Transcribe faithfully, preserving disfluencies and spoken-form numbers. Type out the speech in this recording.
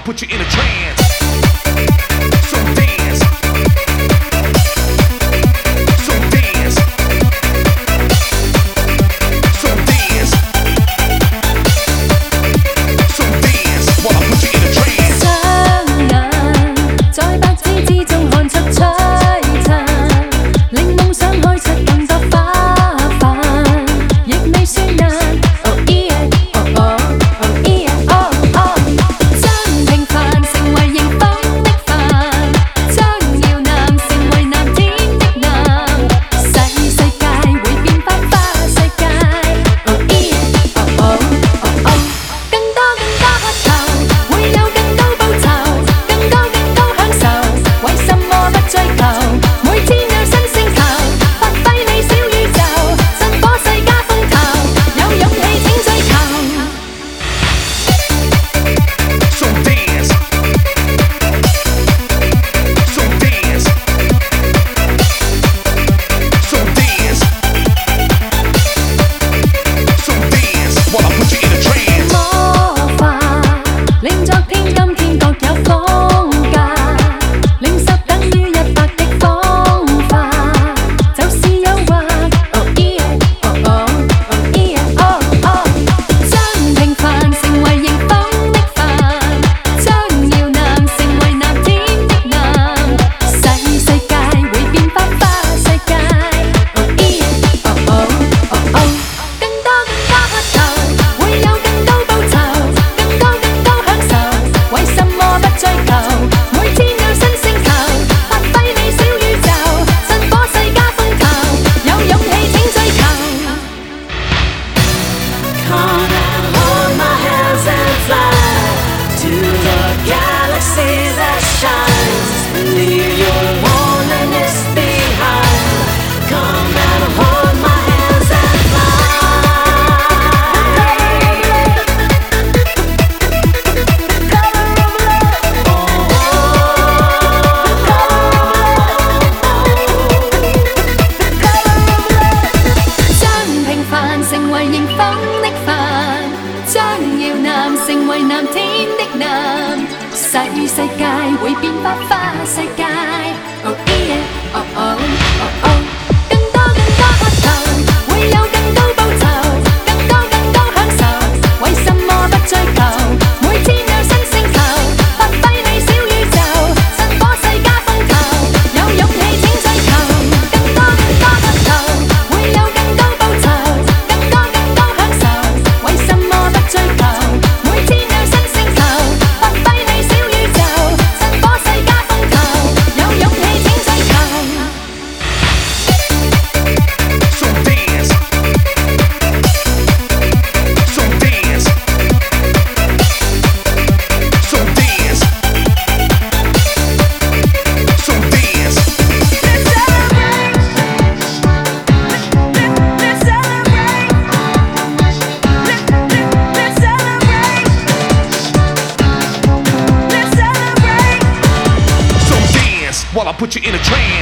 put you in a trance. So dance. So dance. So dance. So dance while I put you in a trance. 雙眼在白紙之中看出璀璨，令夢想開出更多花瓣，亦未算難。Oh yeah, oh oh, oh yeah, oh oh。將平凡成為迎風的帆，將搖籃成為藍天的藍，細世界會變花花世界。Oh yeah, oh oh, oh oh。更多更多渴求，會有更高報酬，更高更高享受，為什麼不追求？每天有新星球，發揮你小宇宙，振火世家風頭，有勇氣請追求。 So dance. So dance. So dance. So dance while I put you in a trance. 魔法令昨天今天各有風格，令十等於一百的方法，就是誘惑。Oh yeah, oh oh, oh yeah, oh oh。將平凡成為迎風的帆，將搖籃成為藍天的藍，細世界會變花花世界。Oh yeah, oh oh, oh oh。更多更多渴求，會有更高報酬，更高更高享受，為什麼不追求？每天有新星球，發揮你小宇宙，振火世家風頭，有勇氣請追求。 Come and hold my hands and fly to the galaxy that shines. Leave your loneliness behind. Come and hold my hands and fly. 將平凡成為迎風的帆，將搖籃成為藍天的藍，細世界會變花花世界。Oh yeah, oh oh, oh oh。更多更多渴求，會有更高報酬，更高更高享受，為什麼不追求？每天有新星球，發揮你小宇宙，振火世家風頭，有勇氣請追求。更多更多渴求，會有更高報酬，更高更高享受，為什麼不追求？每天有新星球，發揮你小宇宙，振火世家風頭，有勇氣請追求。 So dance. So dance. So dance. So dance. Let's celebrate. Let's celebrate. Let, let, let's celebrate. Let's celebrate. So dance while I put you in a trance.